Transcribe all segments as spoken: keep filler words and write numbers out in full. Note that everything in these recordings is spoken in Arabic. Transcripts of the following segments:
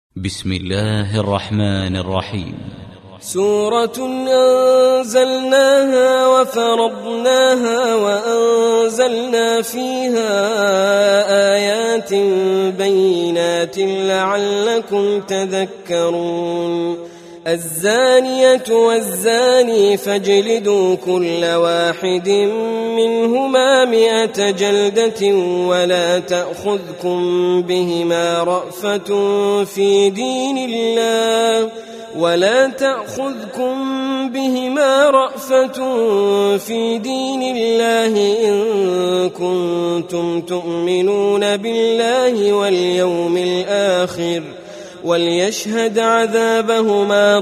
بسم الله الرحمن الرحيم. سورة أنزلناها وفرضناها وأنزلنا فيها آيات بينات لعلكم تذكرون. الزانية والزاني فاجلدوا كل واحد منهما مئة جلدة ولا تأخذكم بهما رأفة في دين الله ولا تأخذكم بهما رأفة في دين الله إن كنتم تؤمنون بالله واليوم الآخر وليشهد عذابهما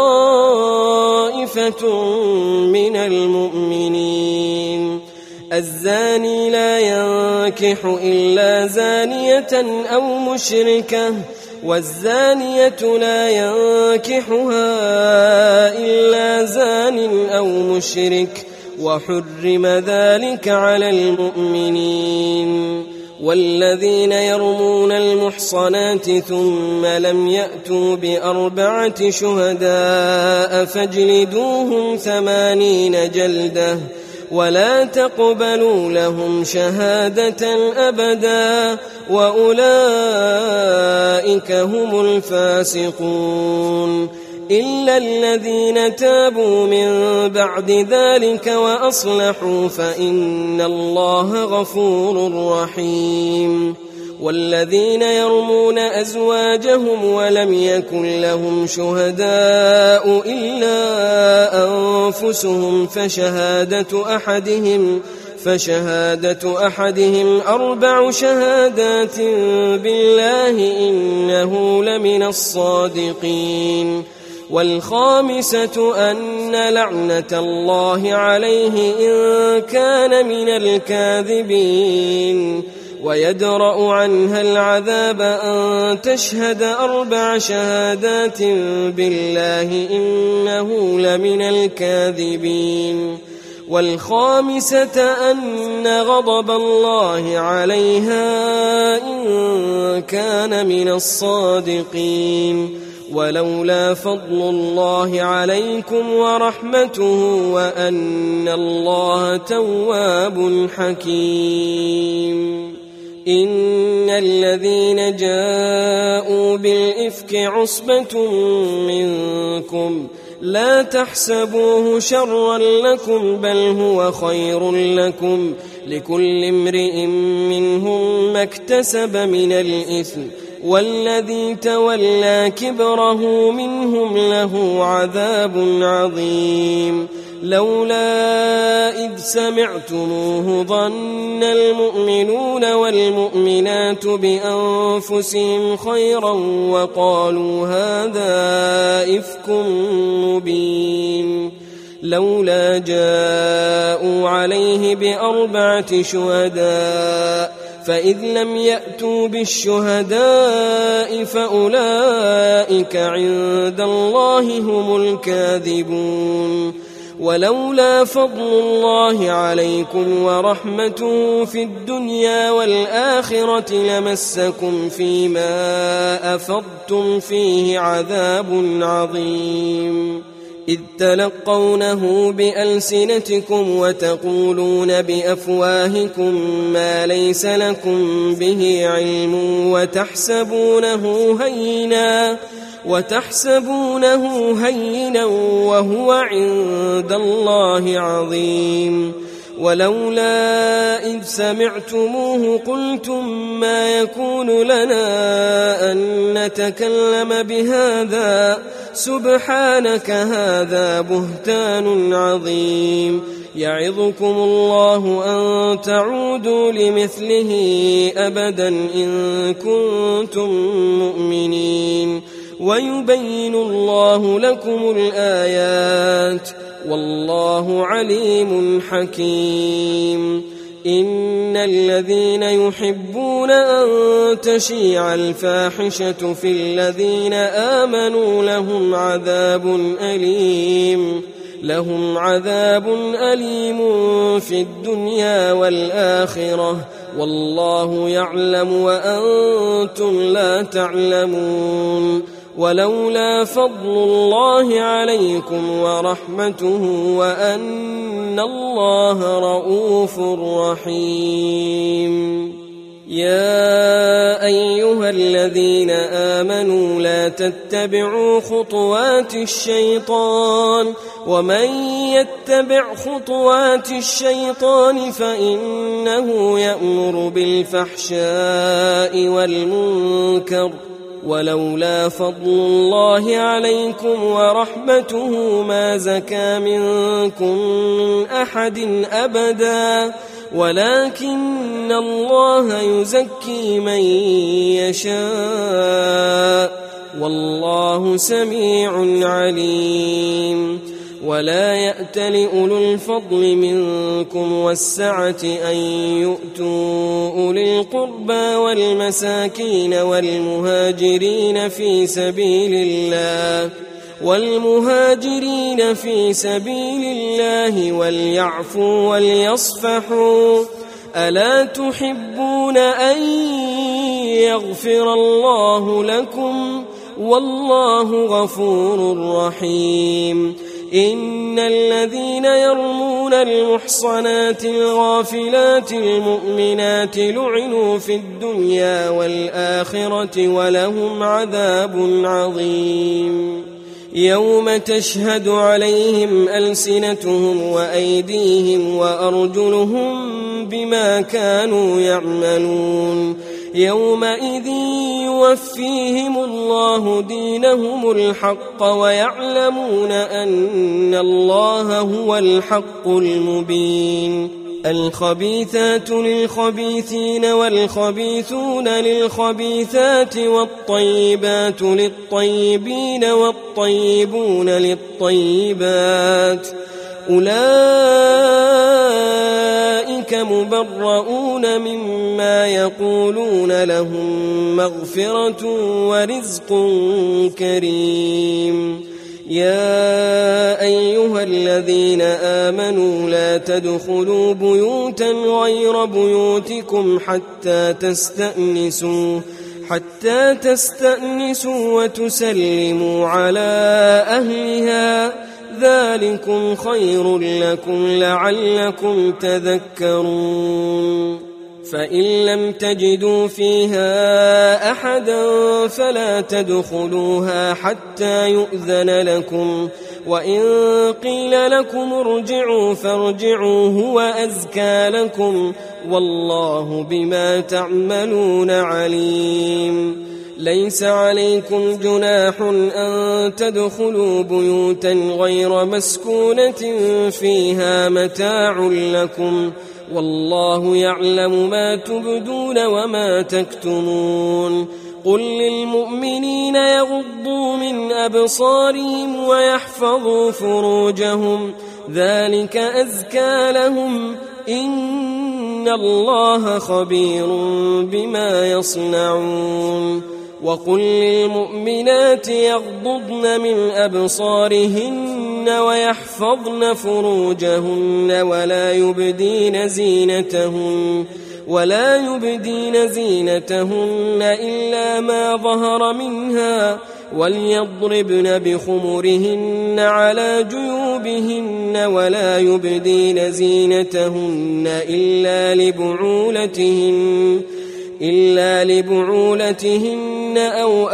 طائفة من المؤمنين. الزاني لا ينكح إلا زانية أو مشركة والزانية لا ينكحها إلا زان أو مشرك وحرم ذلك على المؤمنين. والذين يرمون المحصنات ثم لم يأتوا بأربعة شهداء فاجلدوهم ثمانين جلدة ولا تقبلوا لهم شهادة أبدا وأولئك هم الفاسقون إلا الذين تابوا من بعد ذلك وأصلحوا فإن الله غفور رحيم. والذين يرمون أزواجهم ولم يكن لهم شهداء إلا أنفسهم فشهادة أحدهم فشهادة أحدهم أربع شهادات بالله إنه لمن الصادقين. والخامسة أن لعنة الله عليه إن كان من الكاذبين. ويدرأ عنها العذاب أن تشهد أربع شهادات بالله إنه لمن الكاذبين. والخامسة أن غضب الله عليها إن كان من الصادقين. ولولا فضل الله عليكم ورحمته وأن الله تواب حكيم. إن الذين جاءوا بالإفك عصبة منكم لا تحسبوه شرا لكم بل هو خير لكم لكل امرئ منهم ما اكتسب من الإثم والذي تولى كبره منهم له عذاب عظيم. لولا إذ سمعتموه ظن المؤمنون والمؤمنات بأنفسهم خيرا وقالوا هذا إفك مبين. لولا جاءوا عليه بأربعة شهداء فإذ لم يأتوا بالشهداء فأولئك عند الله هم الكاذبون. ولولا فضل الله عليكم ورحمته في الدنيا والآخرة لمسكم فيما أفضتم فيه عذاب عظيم. إذ تلقونه بألسنتكم وتقولون بأفواهكم ما ليس لكم به علم وتحسبونه هينا وتحسبونه هينا وهو عند الله عظيم. ولولا إذ سمعتموه قلتم ما يكون لنا أن نتكلم بهذا سبحانك هذا بهتان عظيم. يعظكم الله أن تعودوا لمثله أبدا إن كنتم مؤمنين ويبين الله لكم الآيات والله عليم حكيم. إن الذين يحبون أن تشيع الفاحشة في الذين آمنوا لهم عذاب أليم لهم عذاب أليم في الدنيا والآخرة والله يعلم وأنتم لا تعلمون ولولا فضل الله عليكم ورحمته وأن الله رؤوف رحيم. يا أيها الذين آمنوا لا تتبعوا خطوات الشيطان ومن يتبع خطوات الشيطان فإنه يأمر بالفحشاء والمنكر ولولا فضل الله عليكم ورحمته ما زكى منكم من أحد أبدا ولكن الله يزكي من يشاء والله سميع عليم. ولا يأتل أولو الفضل منكم والسعة أن يؤتوا أولي القربى والمساكين والمهاجرين في سبيل الله والمهاجرين في سبيل الله وليعفوا وليصفحوا ألا تحبون أن يغفر الله لكم والله غفور رحيم. إن الذين يرمون المحصنات الغافلات المؤمنات لعنوا في الدنيا والآخرة ولهم عذاب عظيم. يوم تشهد عليهم ألسنتهم وأيديهم وأرجلهم بما كانوا يعملون يومئذ يوفيهم الله دينهم الحق ويعلمون أن الله هو الحق المبين. الخبيثات للخبيثين والخبيثون للخبيثات والطيبات للطيبين والطيبون للطيبات أولئك مبرؤون مما يقولون لهم مغفرة ورزق كريم. يا أيها الذين آمنوا لا تدخلوا بيوتا غير بيوتكم حتى تستأنسوا حتى تستأنسوا وتسلموا على أهلها ذلكم خير لكم لعلكم تذكرون. فإن لم تجدوا فيها أحدا فلا تدخلوها حتى يؤذن لكم وإن قيل لكم ارجعوا فارجعوا هو أزكى لكم والله بما تعملون عليم. ليس عليكم جناح أن تدخلوا بيوتا غير مسكونة فيها متاع لكم والله يعلم ما تبدون وما تكتمون. قل للمؤمنين يغضوا من أبصارهم ويحفظوا فروجهم ذلك أزكى لهم إن الله خبير بما يصنعون. وقل للمؤمنات يغضضن من أبصارهن ويحفظن فروجهن ولا يبدين زينتهن ولا يبدين زينتهن إلا ما ظهر منها وليضربن بخمرهن على جيوبهن ولا يبدين زينتهن إلا لبعولتهن إلا لبعولتهن أو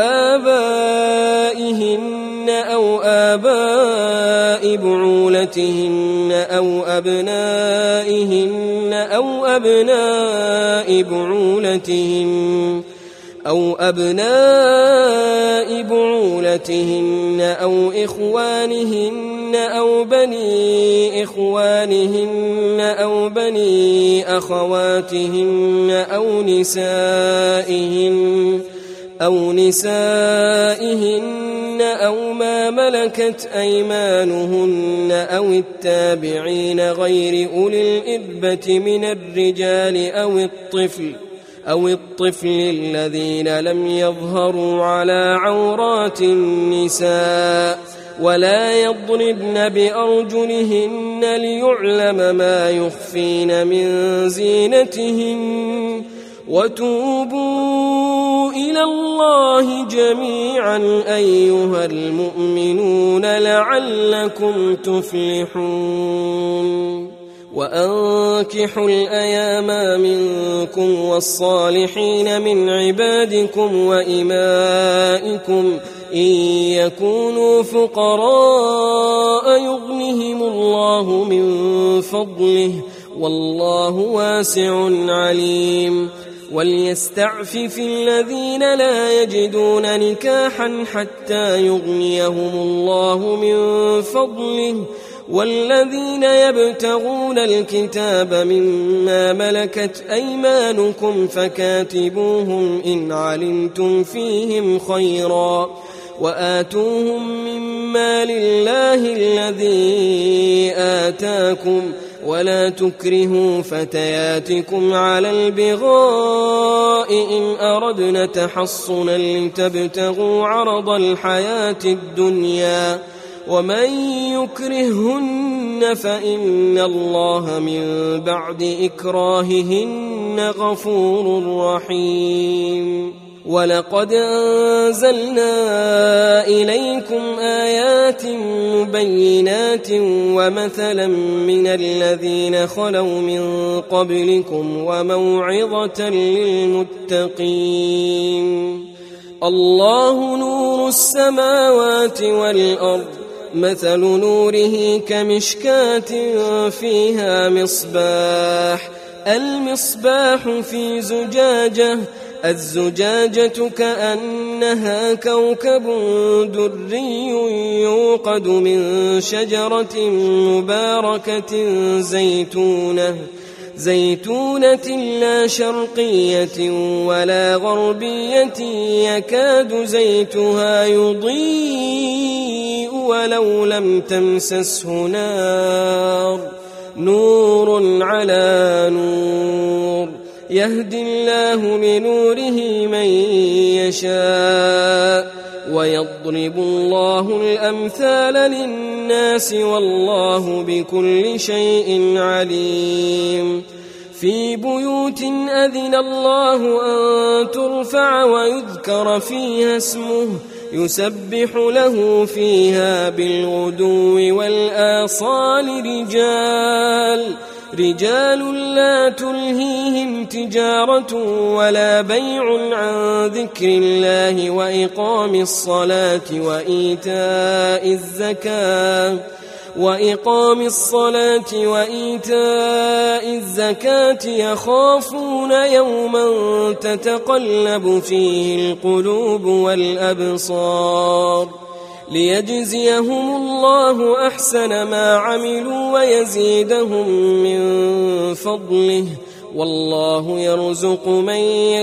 آبائهن أو آباء بعولتهن أو أبنائهن أو أبناء بعولتهن أو أبناء بعولتهن أو إخوانهن أو بني إخوانهن أو بني أخواتهن أو نسائهن أو نسائهن أو ما ملكت أيمانهن أو التابعين غير أولي الإربة من الرجال أو الطفل أو الطفل الذين لم يظهروا على عورات النساء ولا يضربن بأرجلهن ليعلم ما يخفين من زينتهن وتوبوا إلى الله جميعا أيها المؤمنون لعلكم تفلحون وأنكحوا الأيام منكم والصالحين من عبادكم وإمائكم إن يكونوا فقراء يغنهم الله من فضله والله واسع عليم وليستعفف الذين لا يجدون نكاحا حتى يغنيهم الله من فضله والذين يبتغون الكتاب مما ملكت أيمانكم فكاتبوهم إن علمتم فيهم خيرا وآتوهم مما لله الذي آتاكم ولا تكرهوا فتياتكم على البغاء إن أردنا تحصنا لتبتغوا عرض الحياة الدنيا ومن يكرههن فإن الله من بعد إكراههن غفور رحيم ولقد أنزلنا إليكم آيات مبينات ومثلا من الذين خلوا من قبلكم وموعظة للمتقين الله نور السماوات والأرض مثل نوره كمشكاة فيها مصباح المصباح في زجاجة الزجاجة كأنها كوكب دري يوقد من شجرة مباركة زيتونة زيتونة لا شرقية ولا غربية يكاد زيتها يضيء ولو لم تمسسه نار نور على نور يهدي الله لنوره من يشاء ويضرب الله الأمثال للناس والله بكل شيء عليم في بيوت أذن الله أن ترفع ويذكر فيها اسمه يسبح له فيها بالغدو والآصال رجال رجال لا تلهيهم تجارة ولا بيع عن ذكر الله وإقام الصلاة وإيتاء الزكاة وإقام الصلاة وإيتاء الزكاة يخافون يوما تتقلب فيه القلوب والأبصار ليجزيهم الله أحسن ما عملوا ويزيدهم من فضله والله يرزق من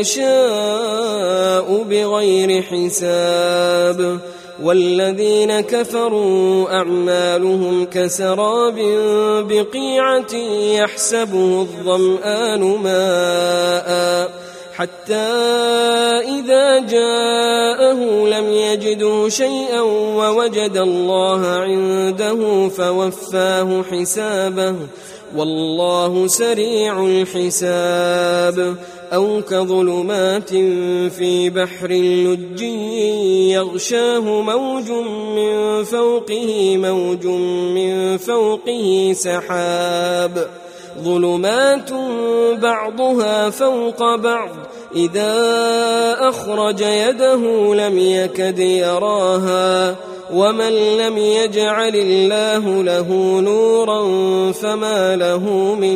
يشاء بغير حساب والذين كفروا أعمالهم كسراب بقيعة يحسبه الظمآن ماء حتى إذا جاءه لم يجده شيئا ووجد الله عنده فوفاه حسابه والله سريع الحساب أو كظلمات في بحر لجي يغشاه موج من فوقه موج من فوقه سحاب ظلمات بعضها فوق بعض إذا أخرج يده لم يكد يراها ومن لم يجعل الله له نورا فما له من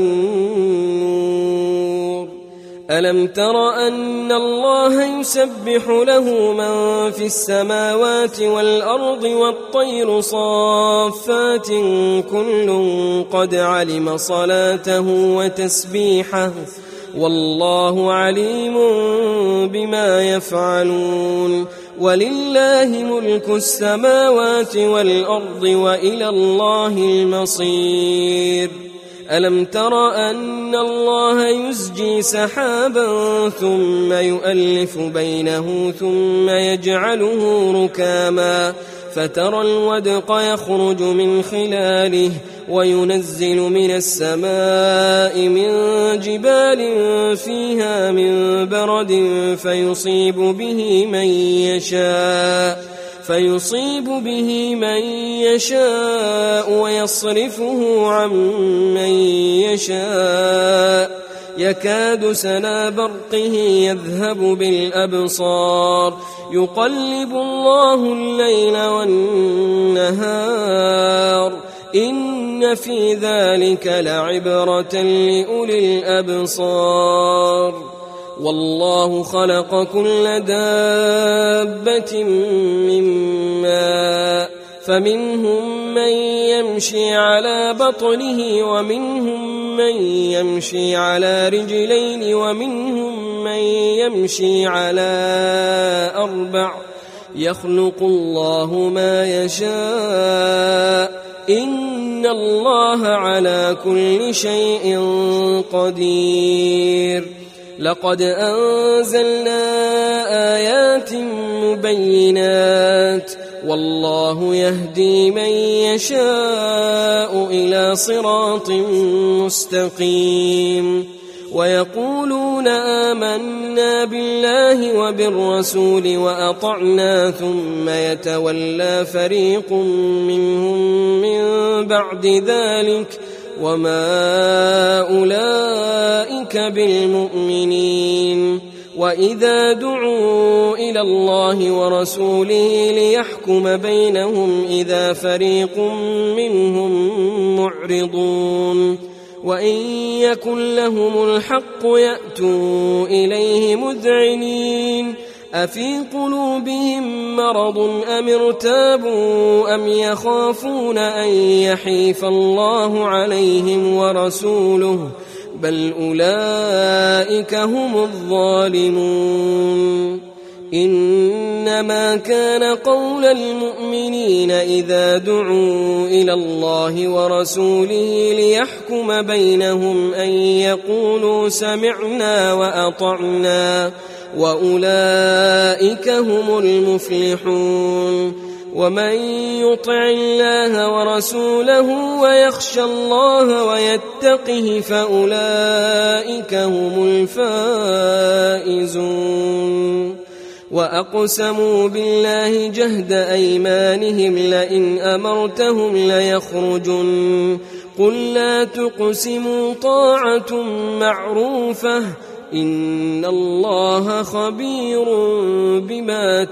نور ألم تر أن الله يسبح له من في السماوات والأرض والطير صافات كل قد علم صلاته وتسبيحه والله عليم بما يفعلون ولله ملك السماوات والأرض وإلى الله المصير ألم تر أن الله يزجي سحابا ثم يؤلف بينه ثم يجعله ركاما فترى الودق يخرج من خلاله وينزل من السماء من جبال فيها من برد فيصيب به من يشاء فيصيب به من يشاء ويصرفه عن من يشاء يكاد سنا برقه يذهب بالأبصار يقلب الله الليل والنهار إن في ذلك لعبرة لأولي الأبصار والله خلق كل دابة من ماء فمنهم من يمشي على بطنه ومنهم من يمشي على رجلين ومنهم من يمشي على أربع يخلق الله ما يشاء إن الله على كل شيء قدير لقد أنزلنا آيات مبينات والله يهدي من يشاء إلى صراط مستقيم ويقولون آمنا بالله وبالرسول وأطعنا ثم يتولى فريق منهم من بعد ذلك وما أولئك بالمؤمنين وإذا دعوا إلى الله ورسوله ليحكم بينهم إذا فريق منهم معرضون وإن يكن لهم الحق يأتوا إليه مذعنين أفي قلوبهم مرض أم ارتابوا أم يخافون أن يحيف الله عليهم ورسوله بل أولئك هم الظالمون إنما كان قول المؤمنين إذا دعوا إلى الله ورسوله ليحكم بينهم أن يقولوا سمعنا وأطعنا وأولئك هم المفلحون ومن يطع الله ورسوله ويخشى الله ويتقه فأولئك هم الفائزون وأقسموا بالله جهد أيمانهم لئن أمرتهم ليخرجن قل لا تقسموا طاعة معروفة إن الله خبير بما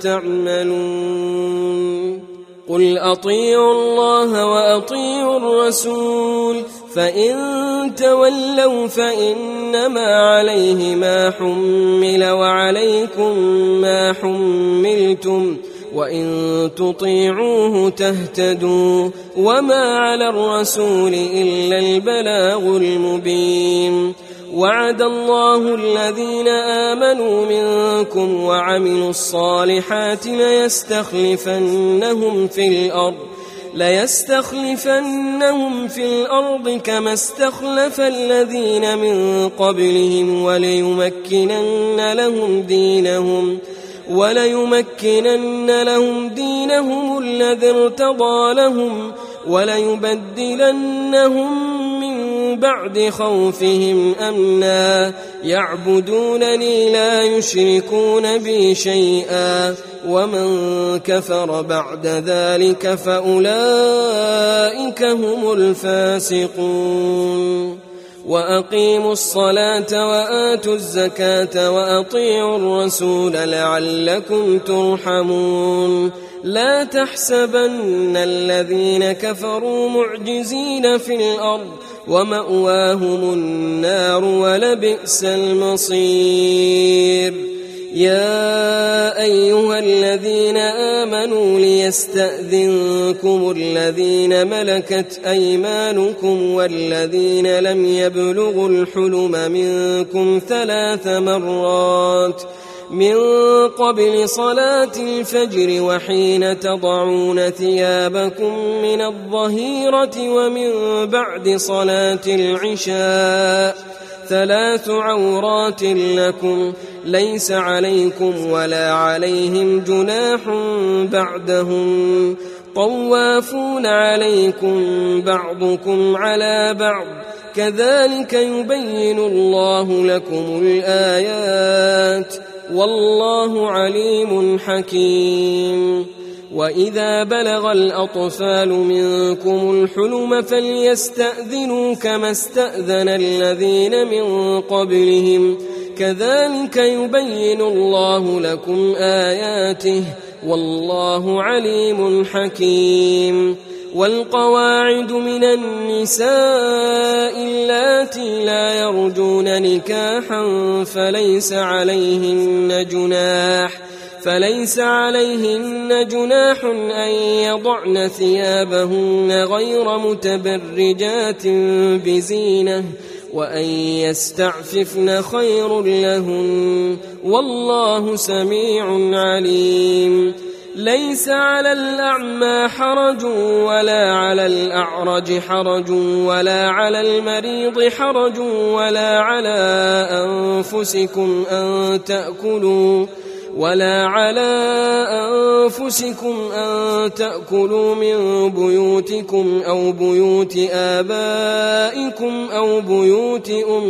تعملون قل أطيعوا الله وأطيعوا الرسول فإن تولوا فإنما عليه ما حمل وعليكم ما حملتم وإن تطيعوه تهتدوا وما على الرسول إلا البلاغ المبين وعد الله الذين آمنوا منكم وعملوا الصالحات ليستخلفنهم في الأرض ليستخلفنهم في الأرض كما استخلف الذين من قبلهم وليمكنن لهم دينهم وليمكنن لهم دينهم الذي ارتضى لهم وليبدلنهم من بعد خوفهم أمنا يعبدونني لا يشركون بي شيئا ومن كفر بعد ذلك فأولئك هم الفاسقون وأقيموا الصلاة وآتوا الزكاة وأطيعوا الرسول لعلكم ترحمون لا تحسبن الذين كفروا معجزين في الأرض ومأواهم النار ولبئس المصير يا أيها الذين آمنوا ليستأذنكم الذين ملكت أيمانكم والذين لم يبلغوا الحلم منكم ثلاث مرات من قبل صلاة الفجر وحين تضعون ثيابكم من الظهيرة ومن بعد صلاة العشاء ثلاث عورات لكم ليس عليكم ولا عليهم جناح بعدهم طوافون عليكم بعضكم على بعض كذلك يبين الله لكم الآيات والله عليم حكيم. وإذا بلغ الأطفال منكم الحلم فليستأذنوا كما استأذن الذين من قبلهم كذلك يبين الله لكم آياته والله عليم حكيم. والقواعد من النساء اللاتي لا يرجون نكاحا فليس عليهن جناح فليس عليهن جناح أن يضعن ثيابهن غير متبرجات بزينة وأن يستعففن خير لهن والله سميع عليم. ليس على الأعمى حرج ولا على الأعرج حرج ولا على المريض حرج ولا على أنفسكم أن تأكلوا ولا على أنفسكم أن تأكلوا من بيوتكم أو بيوت آبائكم أو بيوت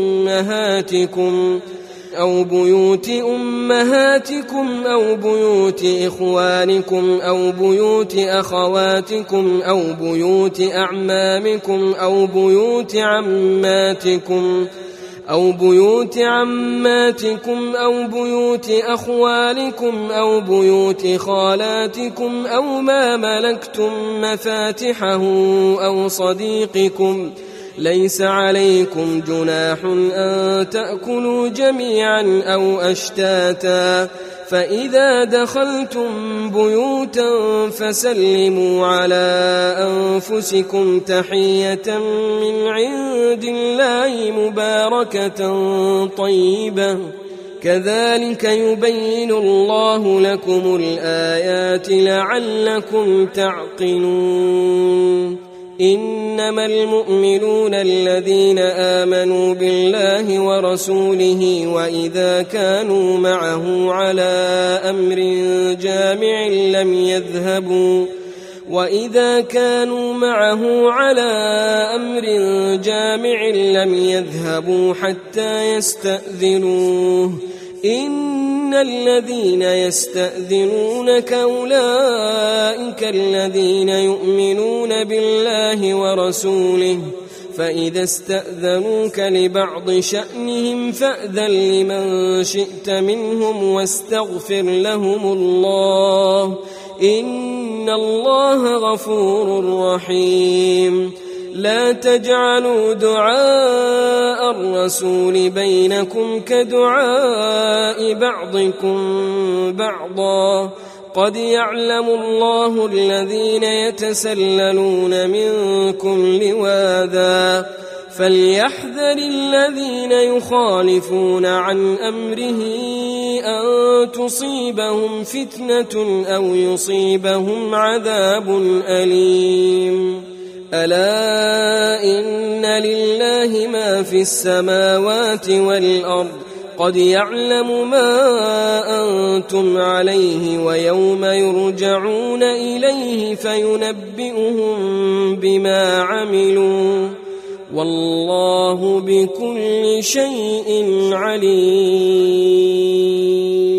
أمهاتكم أو بيوت أمهاتكم أو بيوت إخوانكم أو بيوت أخواتكم أو بيوت أعمامكم أو بيوت عماتكم أو بيوت عماتكم أو بيوت أخوالكم أو بيوت خالاتكم أو ما ملكتم مفاتحه أو صديقكم ليس عليكم جناح أن تأكلوا جميعا أو أشتاتا فإذا دخلتم بيوتا فسلموا على أنفسكم تحية من عند الله مباركة طيبة كذلك يبين الله لكم الآيات لعلكم تعقلون. إنما المؤمنون الذين آمنوا بالله ورسوله وإذا كانوا معه على أمر جامع لم يذهبوا وإذا كانوا معه على أمر جامع لم يذهبوا حتى يستأذنوه إن الذين يستأذنونك أولئك الذين يؤمنون بالله ورسوله فإذا استأذنوك لبعض شأنهم فأذن لمن شئت منهم واستغفر لهم الله إن الله غفور رحيم. لا تجعلوا دعاء الرسول بينكم كدعاء بعضكم بعضا قد يعلم الله الذين يتسللون منكم لواذا فليحذر الذين يخالفون عن أمره أن تصيبهم فتنة أو يصيبهم عذاب أليم. ألا إن لله ما في السماوات والأرض قد يعلم ما أنتم عليه ويوم يرجعون إليه فينبئهم بما عملوا والله بكل شيء عليم.